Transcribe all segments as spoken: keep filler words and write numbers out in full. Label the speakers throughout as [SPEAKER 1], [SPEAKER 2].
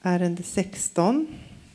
[SPEAKER 1] ärende sexton.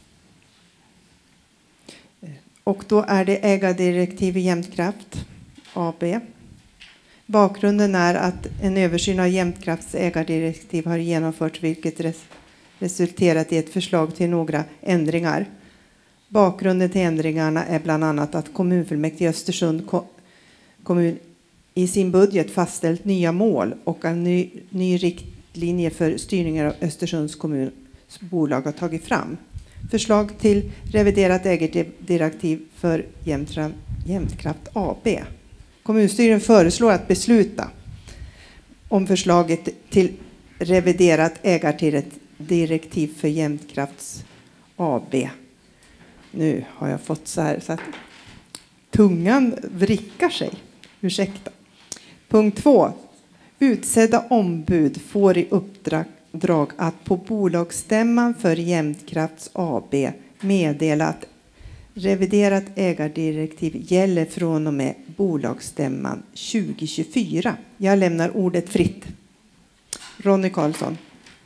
[SPEAKER 1] Och då är det ägardirektiv i Jämtkraft A B. Bakgrunden är att en översyn av Jämtkrafts ägardirektiv har genomförts, vilket res- resulterat i ett förslag till några ändringar. Bakgrunden till ändringarna är bland annat att kommunfullmäktige i Östersund ko- kommun i sin budget fastställt nya mål och en ny, ny riktlinje för styrningen av Östersunds kommuns bolag har tagit fram. Förslag till reviderat ägardirektiv för Jämtra, Jämtkraft A B. Kommunstyrelsen föreslår att besluta om förslaget till reviderat ägardirektiv för Jämtkrafts A B. Nu har jag fått så här så att tungan vrickar sig. Ursäkta. Punkt två. Utsedda ombud får i uppdrag att på bolagsstämman för Jämtkrafts A B meddela att reviderat ägardirektiv gäller från och med bolagsstämman tjugo tjugofyra. Jag lämnar ordet fritt. Ronny Karlsson.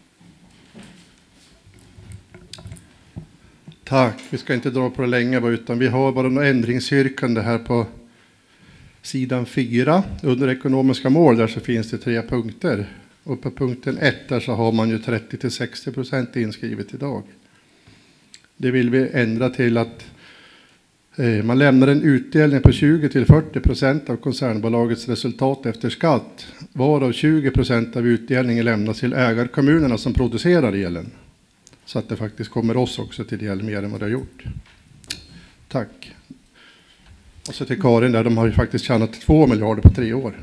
[SPEAKER 2] Tack. Vi ska inte dra på det länge, utan vi har bara några ändringsyrkande här på sidan fyra. Under ekonomiska mål där så finns det tre punkter. Och på punkten ett där så har man ju trettio till sextio procent inskrivet idag. Det vill vi ändra till att eh, man lämnar en utdelning på tjugo till fyrtio procent av koncernbolagets resultat efter skatt. Varav tjugo procent av utdelningen lämnas till ägarkommunerna som producerar elen. Så att det faktiskt kommer oss också till del mer än vad det har gjort. Tack. Och så till Karin där, de har ju faktiskt tjänat två miljarder på tre år.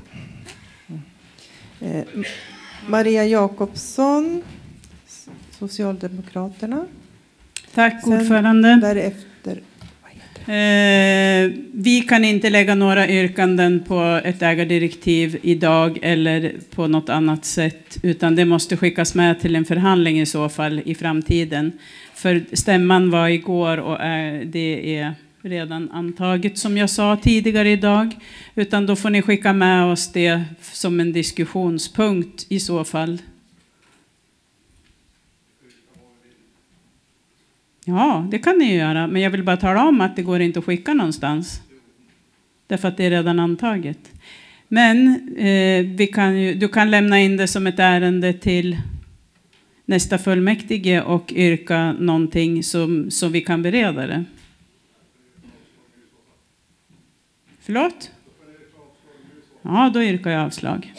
[SPEAKER 1] Eh, Maria Jakobsson, Socialdemokraterna.
[SPEAKER 3] Tack
[SPEAKER 1] Sen
[SPEAKER 3] ordförande.
[SPEAKER 1] Därefter.
[SPEAKER 3] Eh, vi kan inte lägga några yrkanden på ett ägardirektiv idag eller på något annat sätt, utan det måste skickas med till en förhandling i så fall i framtiden. För stämman var igår och är, det är redan antaget som jag sa tidigare idag, utan då får ni skicka med oss det som en diskussionspunkt i så fall. Ja, det kan ni göra, men jag vill bara tala om att det går inte att skicka någonstans. Därför att det är redan antaget. Men eh, vi kan ju, du kan lämna in det som ett ärende till nästa fullmäktige och yrka någonting som, som vi kan bereda det. Förlåt? Ja, då yrkar jag avslag.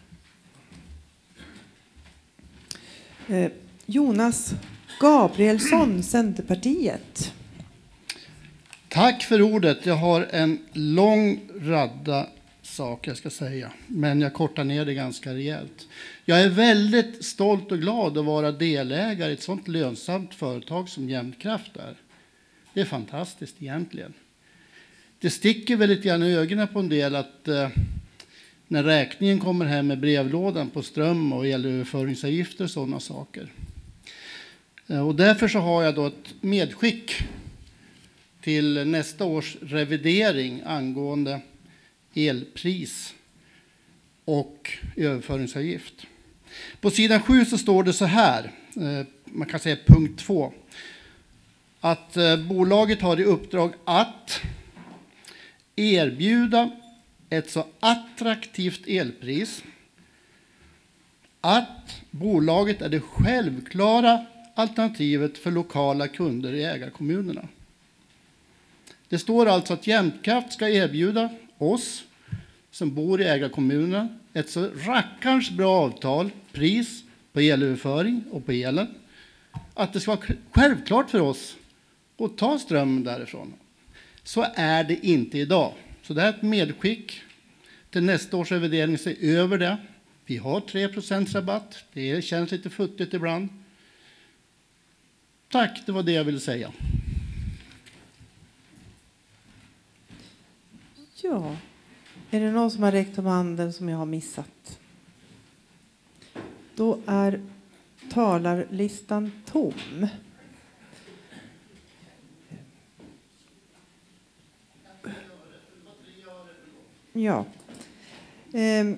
[SPEAKER 1] Eh, Jonas Gabrielsson, Centerpartiet.
[SPEAKER 4] Tack för ordet. Jag har en lång radda saker jag ska säga, men jag kortar ner det ganska rejält. Jag är väldigt stolt och glad att vara delägare i ett sådant lönsamt företag som Jämtkraft är. Det är fantastiskt egentligen. Det sticker väldigt gärna i ögonen på en del att eh, när räkningen kommer hem med brevlådan på ström och elöverföringsavgifter och sådana saker. Och därför så har jag då ett medskick till nästa års revidering angående elpris och överföringsavgift. På sidan sju så står det så här, man kan säga punkt två, att bolaget har i uppdrag att erbjuda ett så attraktivt elpris att bolaget är det självklara alternativet för lokala kunder i ägarkommunerna. Det står alltså att Jämtkraft ska erbjuda oss som bor i ägarkommunen ett så rackarns bra avtal, pris på elöverföring och på elen, att det ska vara självklart för oss att ta strömmen därifrån. Så är det inte idag. Så det är ett medskick till nästa års revidering, se över det. Vi har tre procent rabatt, det känns lite futtigt ibland. Tack, det var det jag ville säga.
[SPEAKER 1] Ja, är det någon som har räckt om handen som jag har missat? Då är talarlistan tom. Ja. Ehm.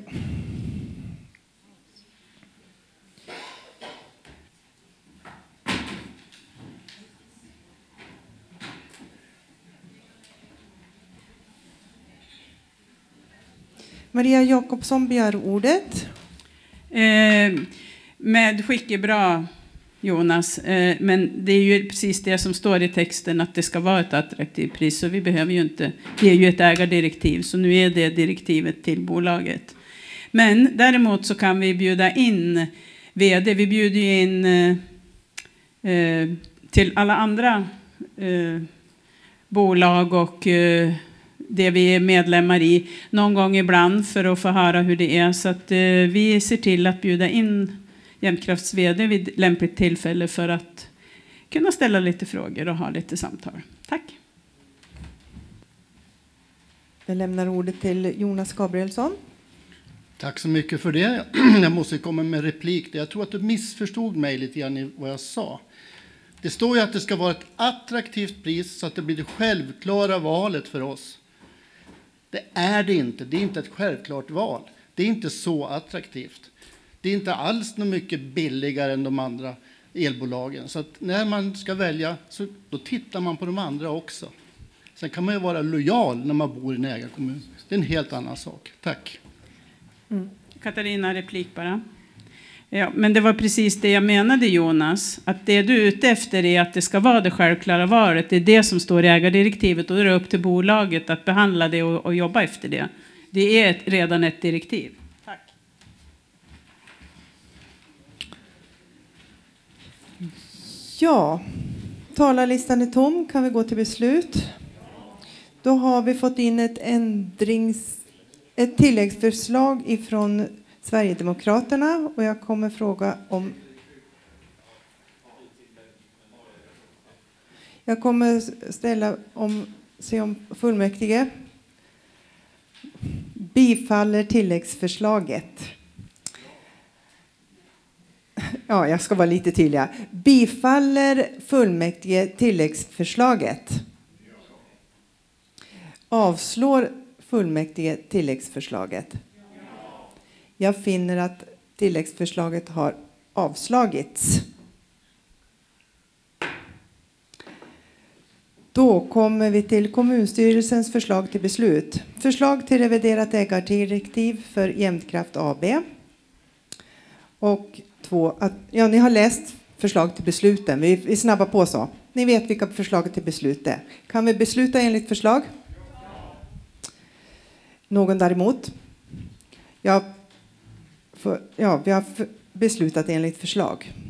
[SPEAKER 1] Maria Jakobsson begär ordet.
[SPEAKER 3] Eh, medskick är bra, Jonas, eh, men det är ju precis det som står i texten, att det ska vara ett attraktivt pris, så vi behöver ju inte, det är ju ett ägardirektiv, så nu är det direktivet till bolaget. Men däremot så kan vi bjuda in vd, vi bjuder ju in eh, eh, till alla andra eh, bolag och eh, det vi är medlemmar i någon gång ibland för att få höra hur det är. Så att eh, vi ser till att bjuda in Jämtkrafts vd vid lämpligt tillfälle för att kunna ställa lite frågor och ha lite samtal. Tack.
[SPEAKER 1] Jag lämnar ordet till Jonas Gabrielsson.
[SPEAKER 4] Tack så mycket för det. Jag måste komma med replik. Jag tror att du missförstod mig lite grann i vad jag sa. Det står ju att det ska vara ett attraktivt pris så att det blir det självklara valet för oss. Det är det inte. Det är inte ett självklart val. Det är inte så attraktivt. Det är inte alls något mycket billigare än de andra elbolagen. Så att när man ska välja så då tittar man på de andra också. Sen kan man ju vara lojal när man bor i en ägarkommun. Det är en helt annan sak. Tack.
[SPEAKER 3] Mm. Katarina, replik bara. Ja, men det var precis det jag menade, Jonas. Att det du är ute efter är att det ska vara det självklara valet. Det är det som står i ägardirektivet. Och det är upp till bolaget att behandla det och, och jobba efter det. Det är ett, redan ett direktiv. Tack.
[SPEAKER 1] Ja, talarlistan är tom. Kan vi gå till beslut? Då har vi fått in ett ändrings... ett tilläggsförslag ifrån Sverigedemokraterna och jag kommer fråga om jag kommer ställa om se om fullmäktige bifaller tilläggsförslaget. Ja, jag ska vara lite tydligare. Bifaller fullmäktige tilläggsförslaget. Avslår fullmäktige tilläggsförslaget. Jag finner att tilläggsförslaget har avslagits. Då kommer vi till kommunstyrelsens förslag till beslut. Förslag till reviderat ägardirektiv för Jämtkraft A B. Och två, att, ja, ni har läst förslag till besluten. Vi är snabba på så. Ni vet vilka förslag till beslut är. Kan vi besluta enligt förslag? Någon däremot? Ja, för, ja, vi har beslutat enligt förslag.